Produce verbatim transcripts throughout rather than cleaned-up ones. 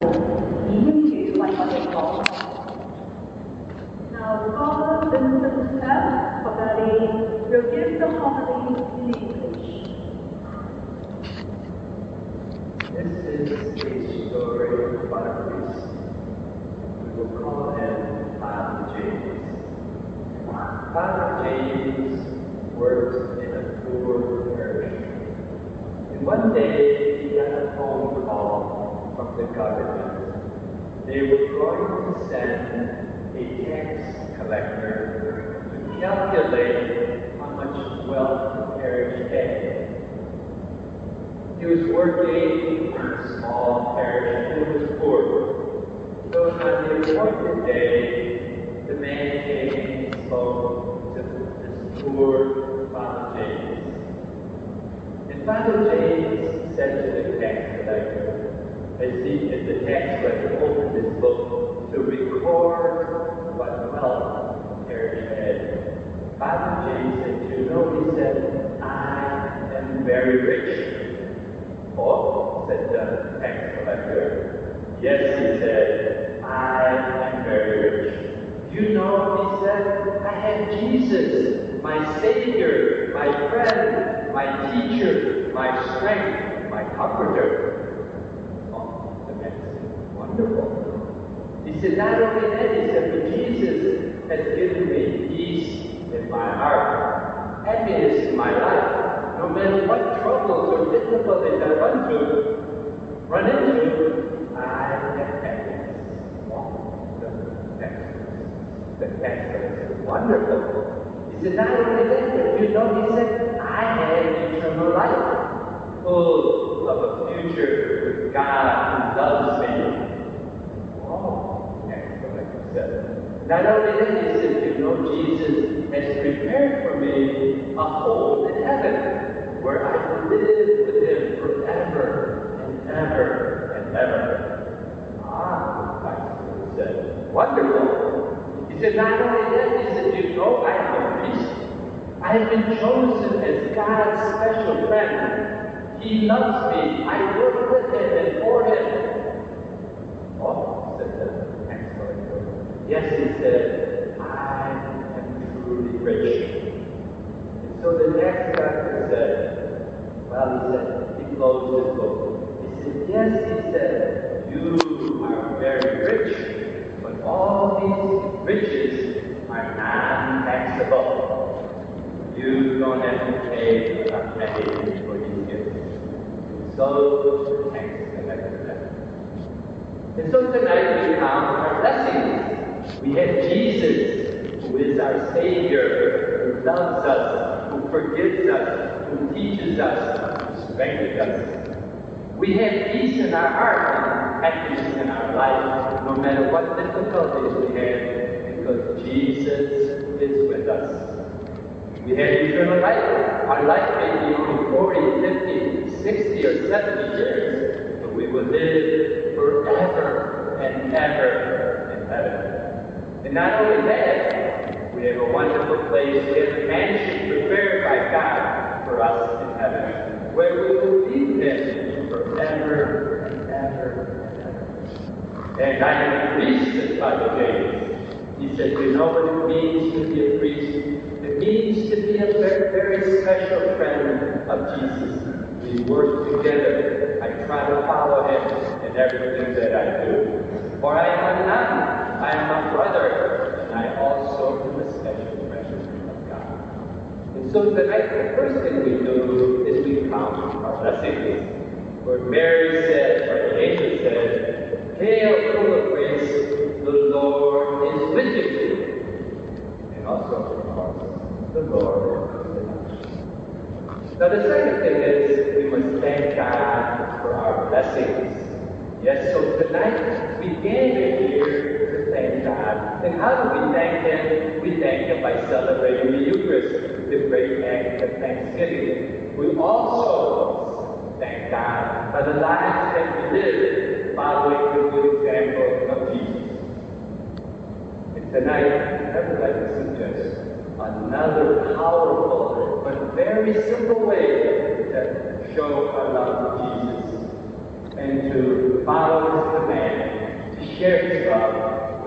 英語為我哋講。Now, Father Vincent F. Pagari will give the homily in English. This is a story about a priest. We will call him Father James. Father James worked in a poor parish. And one day he got a phone call from the government. They were going to send a tax collector to calculate how much wealth the parish had. He was working in a small parish and it was poor. So on the appointed day, the man came and spoke to this poor Father James. And Father James said to the tax collector, as, he, as the tax collector opened his book to record what wealth the parish had, Father James said, you know, he said, I am very rich. Oh, said the tax collector. Yes, he said, I am very rich. You know, he said, I have Jesus, my Savior, my friend, my teacher, my strength, my comforter. Oh, the man said, wonderful. He said, not only that, he said, but Jesus has given me peace in my heart, happiness in my life. No matter what troubles or difficulties I run to, run into, I have happiness. Oh, the text, the text is wonderful. He said, not only that, but you know, he said, I have eternal life, full of a future with God who loves me. Oh, excellent, he said. Not only that, he said, you know, Jesus has prepared for me a home in heaven, where I will live with him forever and ever and ever. Ah, Christ said, wonderful. He said, not only that, he said, you know, I am a priest. I have been chosen as God's special friend. He loves me. I work with him and for him. Oh, said the tax collector. Yes, he said, I am truly rich. So the tax collector said, well, he said, he closed his book. He said, yes, he said, you are very rich, but all these riches are non-taxable. You don't have to pay a penny for these gifts. So the tax collector left. And so tonight we count our blessings. We have Jesus, who is our Savior, who loves us, who forgives us, who teaches us, who strengthens us. We have peace in our heart and happiness in our life, no matter what difficulties we have, because Jesus is with us. We have eternal life. Our life may be only forty, fifty, sixty, or seventy years, but we will live forever and ever and ever. And not only that, we have a wonderful place, we have a mansion prepared by God for us in heaven, where we will be with forever and ever and ever. And I am a priest, said Father James. He said, you know what it means to be a priest? It means to be a very, very special friend of Jesus. We work together. I try to follow him in everything that I do. For I am a nun, I am a brother, and I also am a special friend of God. And so tonight, the first thing we do is we count our blessings. Where Mary said, or the angel said, Hail, full of grace, the Lord is with you. And also, of course, the Lord is with us. Now the second thing is, we must thank God for our blessings. Yes, so tonight, we gather here to thank God. And how do we thank Him? We thank Him by celebrating the Eucharist, the great act of thanksgiving. We also thank God by the lives that we live, following the good example of Jesus. And tonight, I would like to suggest another powerful but very simple way to show our love for Jesus and to follow His command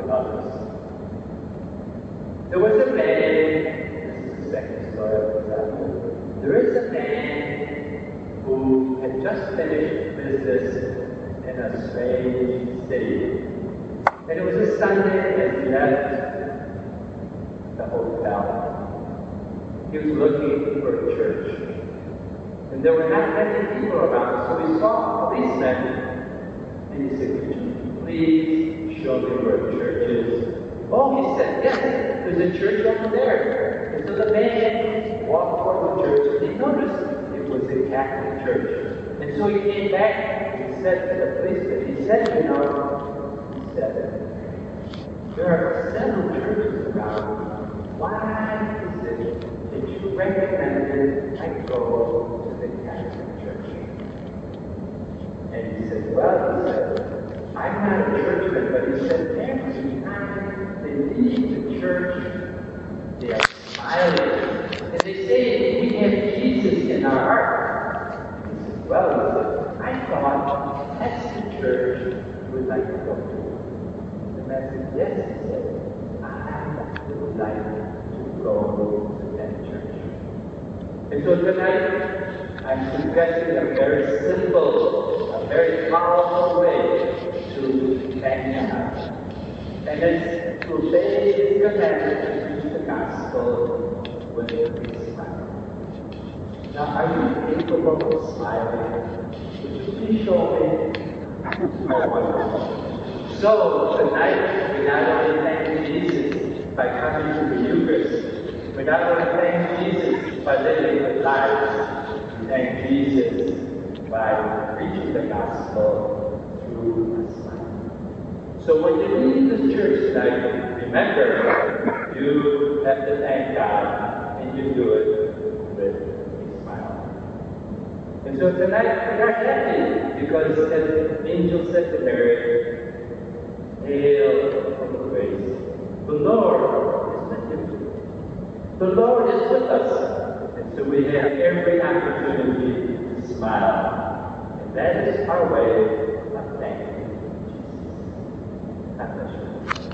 with others. There was a man, this is the second story of this happened. There is a man who had just finished business in a strange city. And it was a Sunday as he left the hotel. He was looking for a church. And there were not many people around, so he saw a policeman. And he said, could you please show me where the church is? Oh, he said, yes, there's a church over there. And so the man walked toward the church, and he noticed it was a Catholic church. And so he came back, and he said to the policeman, he said, you know, he said, there are several churches around. Why is it that you recommended I go to the Catholic Church? And he said, well, he said, I'm not a churchman, but he said, every time they leave the church, they are smiling. And they say, we have Jesus in our heart. He said, well, he said, I thought that's the church you would like to go to. And I said, yes, he said, I would like to go to that church. And so tonight, I'm suggesting a very simple, a very powerful way to thank God. And it's to obey His commandment to preach the gospel with a smile. Now, are you capable of smiling? Would you please show me? Oh, wonderful. So, tonight, we not only thank Jesus by coming to the Eucharist, we not only thank Jesus by living good lives, we thank Jesus by preaching the gospel through a smile. So when you leave this church tonight, remember, you have to thank God, and you do it with a smile. And so tonight, we are happy, because as the angel said to Mary, hail, full of grace. The Lord is with you. The Lord is with us. And so we have every opportunity to smile. And that is our way of thanking Jesus. God bless you.